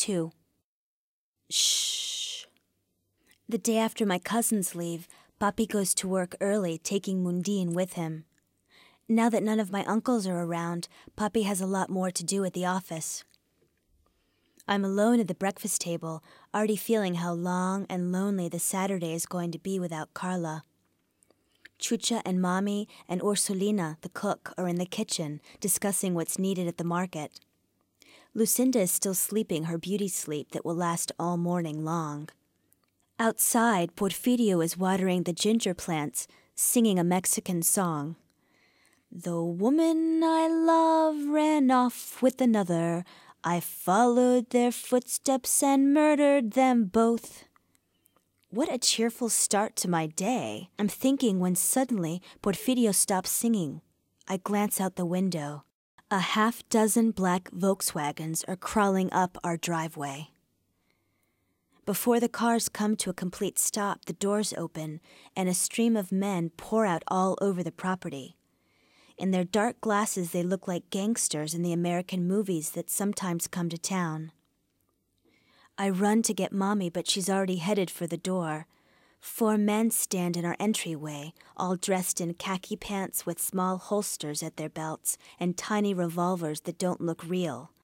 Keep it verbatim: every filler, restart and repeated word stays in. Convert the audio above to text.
too. Shh. The day after my cousins leave, Papi goes to work early, taking Mundine with him. Now that none of my uncles are around, Papi has a lot more to do at the office. I'm alone at the breakfast table, already feeling how long and lonely the Saturday is going to be without Carla. Chucha and Mommy and Ursulina, the cook, are in the kitchen, discussing what's needed at the market. Lucinda is still sleeping her beauty sleep that will last all morning long. Outside, Porfirio is watering the ginger plants, singing a Mexican song. The woman I love ran off with another. I followed their footsteps and murdered them both. What a cheerful start to my day, I'm thinking when suddenly Porfirio stops singing. I glance out the window. A half dozen black Volkswagens are crawling up our driveway. Before the cars come to a complete stop, the doors open and a stream of men pour out all over the property. In their dark glasses, they look like gangsters in the American movies that sometimes come to town. I run to get Mommy, but she's already headed for the door. Four men stand in our entryway, all dressed in khaki pants with small holsters at their belts and tiny revolvers that don't look real.